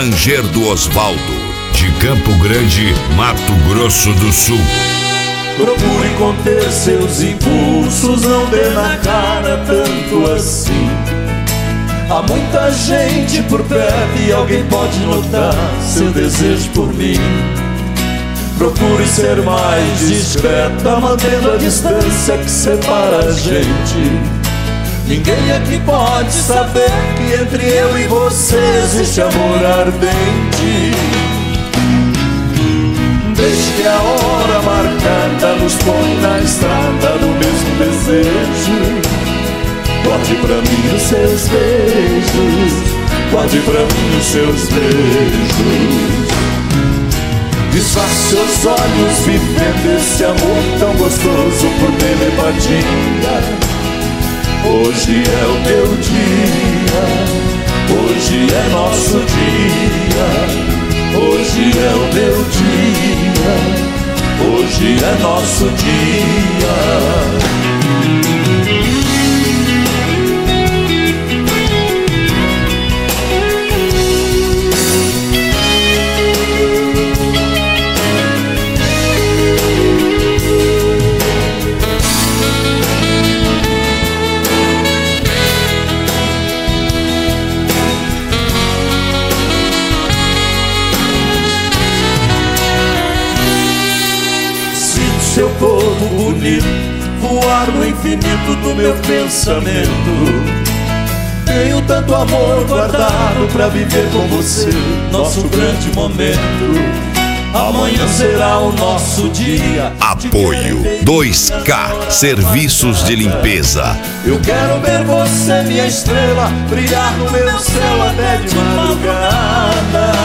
Ranger do Osvaldo, de Campo Grande, Mato Grosso do Sul. Procure conter seus impulsos, não dê na cara tanto assim. Há muita gente por perto e alguém pode notar seu desejo por mim. Procure ser mais discreta, mantendo a distância que separa a gente. Ninguém aqui pode saber que entre eu e você existe amor ardente. Desde que a hora marcada nos põe na estrada do mesmo desejo. Guarde pra mim os seus beijos, guarde pra mim os seus beijos. Desfaça seus olhos vivendo esse amor tão gostoso por telepatia. Hoje é o meu dia, hoje é nosso dia. Hoje é o meu dia, hoje é nosso dia. Seu corpo bonito voar no infinito do meu pensamento. Tenho tanto amor guardado pra viver com você nosso grande momento. Amanhã será o nosso dia. Apoio 2K Serviços de Limpeza. Eu quero ver você, minha estrela, brilhar no meu céu até de madrugada.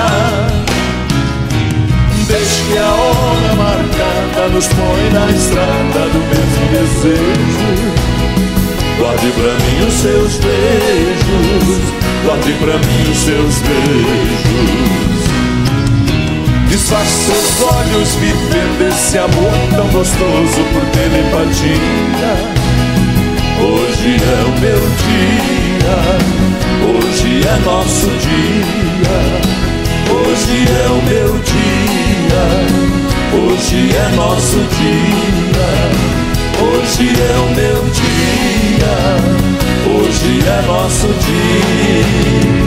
Desde que a hora marcada nos põe na estrada do mesmo desejo. Guarde pra mim os seus beijos, guarde pra mim os seus beijos. Desfaça seus olhos vivendo esse amor tão gostoso por telepatia. Hoje é o meu dia, hoje é nosso dia. Hoje é o meu dia, hoje é nosso dia. Hoje é o meu dia, hoje é nosso dia.